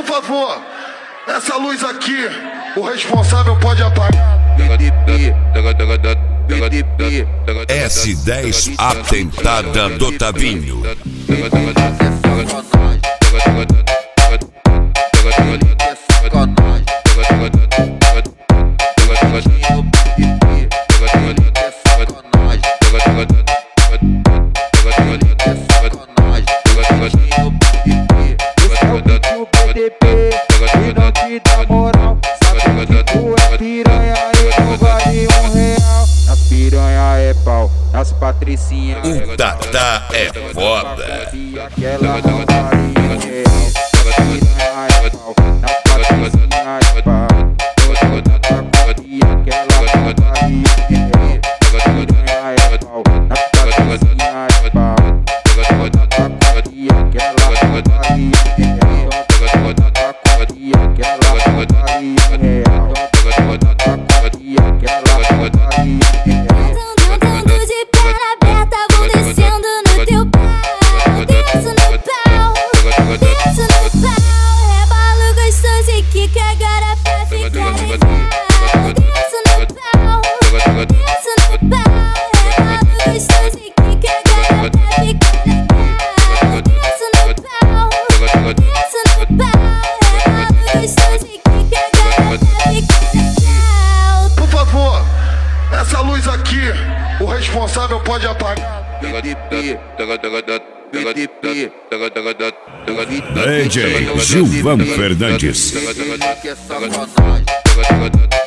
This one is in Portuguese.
favor, essa luz aqui, o responsável pode apagar. S10 Atentada do Tavinho. E não te dá moral, sabe que tu é piranha e não vale R$1. Nas piranha é pau, nas patricinha O Tata é foda. e aquela não vale R$1. Nas piranha é pau, nas patricinha é pau. Toda taca e aquela não vale R$1. Nas piranha é pau, nas patricinha é pau. Toda taca e aquela não vale R$1. E aquela não vale R$1. E aquela não vale R$1. Andando de perna aberta, vão descendo no teu pau. Desço no pau, desço no pau. Rebalo gostoso e quica agora pra ficar legal. Desço no pau, desço no pau. Rebalo gostoso e quica agora pra ficar legal. Desço no pau, desço no pau. Rebalo gostoso e quica agora pra ficar legal. Por favor, essa luz aqui, o responsável pode apagar. DJ Gilvan Fernandes. Que é sacanagem.